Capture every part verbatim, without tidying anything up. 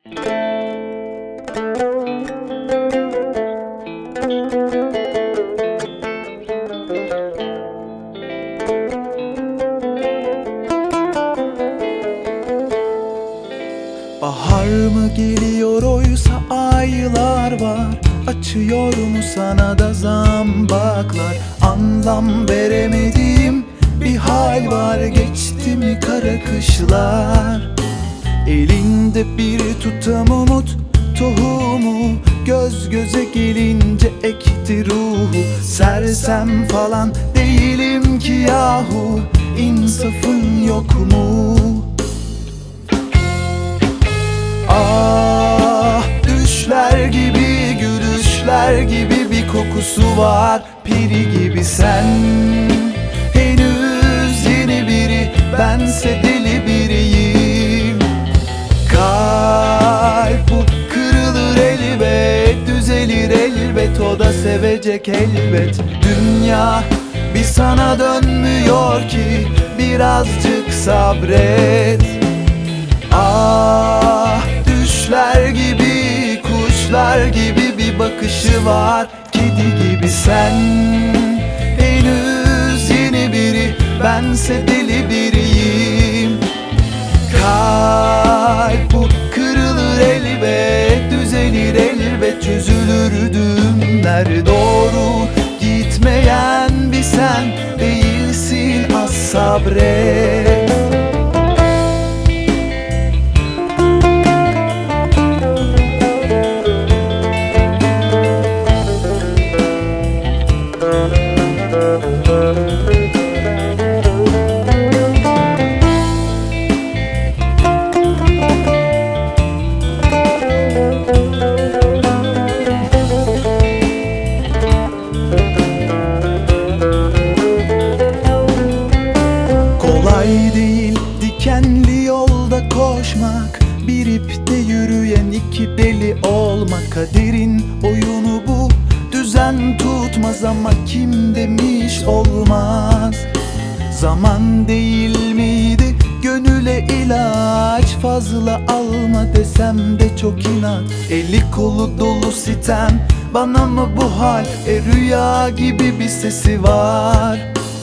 Bahar mı geliyor oysa aylar var. Açıyor mu sana da zambaklar? Anlam veremediğim bir hal var. Geçti mi kara kışlar? Elinde bir tutam umut tohumu, göz göze gelince ekti ruhu. Sersem falan değilim ki yahu, insafın yok mu? Ah, düşler gibi, gülüşler gibi bir kokusu var. Peri gibi sen, henüz yeni biri, bense deli biriyim. Kalp bu kırılır elbet, düzelir elbet, o da sevecek elbet. Dünya bir sana dönmüyor ki, birazcık sabret. Ah, düşler gibi, kuşlar gibi bir bakışı var. Kedi gibi sen, henüz yeni biri, bense deli biriyim. Kalp bu kırılır elbet, düzelir elbet, çözülür düğümler. Doğru gitmeyen bir sen değilsin, az sabret. Kolay değil dikenli yolda koşmak, bir ipte yürüyen iki deli olmak. Kaderin oyunu bu, düzen tutmaz ama kim demiş olmaz. Zaman değil miydi gönüle ilaç, fazla alma desem de çok inat. Eli kolu dolu sitem, bana mı bu hal? E rüya gibi bir sesi var.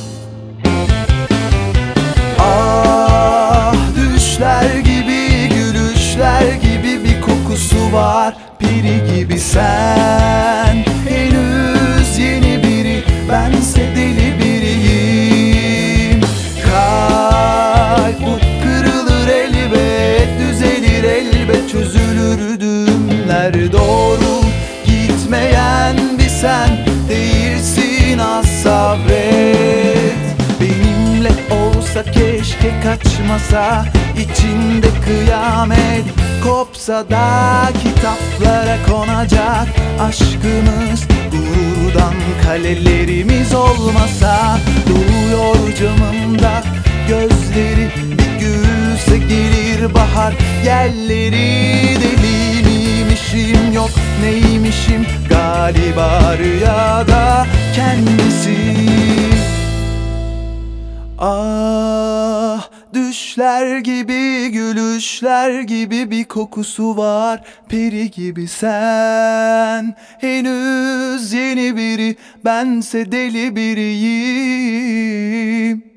Ah, düşler gibi, gülüşler gibi bir kokusu var. Peri gibi sen, henüz yeni biri, bense deli biriyim. Kalp bu kırılır elbet, düzelir elbet, çözülür düğümler. Doğru gitmeyen bir sen değilsin, az sabret. Benimle olsa keşke, kaçmasa, içinde kıyamet kopsa da kitaplara konacak aşkımız. Gururdan kalelerimiz olmasa, doğuyor camımda gözleri, bir gülse gelir bahar yerleri. Deli miymişim, yok neymişim, galiba rüyada kendisi. Ah, düşler gibi, gülüşler gibi bir kokusu var. Peri gibi sen, henüz yeni biri, bense deli biriyim.